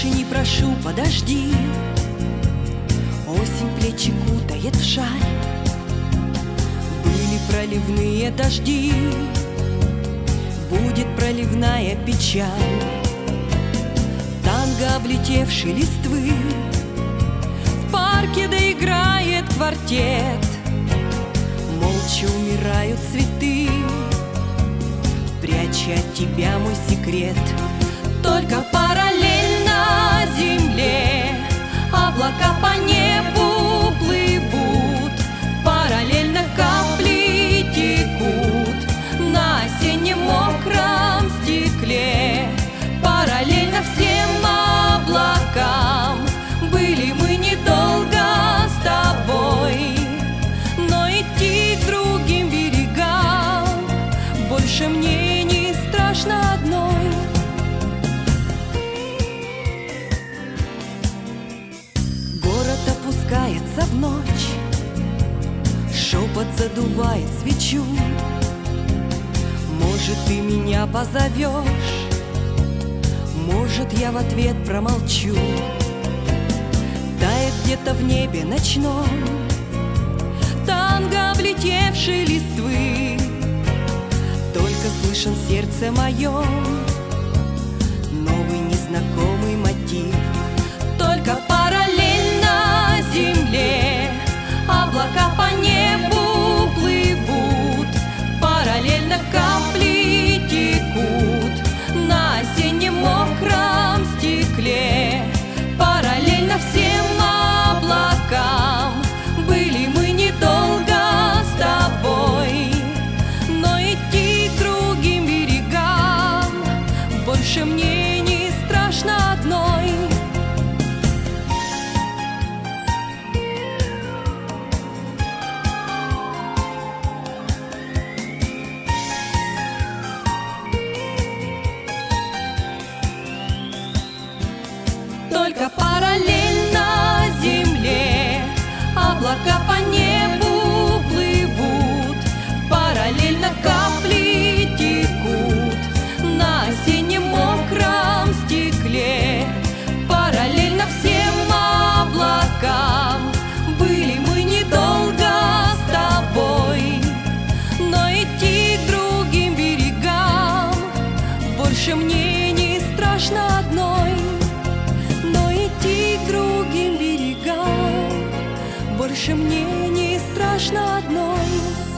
больше не прошу, подожди. Осень плечи кутает в шаль. Были проливные дожди, будет проливная печаль. Танго, облетевший листвы, в парке доиграет квартет. Молча умирают цветы, пряча от тебя мой секрет. Только параллельно земле облака по небу плывут, параллельно капли текут на осеннем мокром стекле. Параллельно всем облакам были мы недолго с тобой, но идти к другим берегам больше мне не страшно одной. Город опускается в ночь, шепот задувает свечу. Может, ты меня позовешь, может, я в ответ промолчу. Тает где-то в небе ночном танго, облетевший листвы. Только слышен в сердце моем новый незнакомый мотив. Только параллельно земле облака по небу плывут, параллельно капли текут на осеннем мокром стекле. Параллельно всем облакам были мы недолго с тобой, но идти к другим берегам больше мне не страшно одной. Только параллельно земле облака по небу плывут, параллельно капли текут на осеннем мокром стекле. Параллельно всем облакам были мы недолго с тобой, но идти к другим берегам больше мне не страшно одной. Но идти к другим берегам больше мне не страшно одной.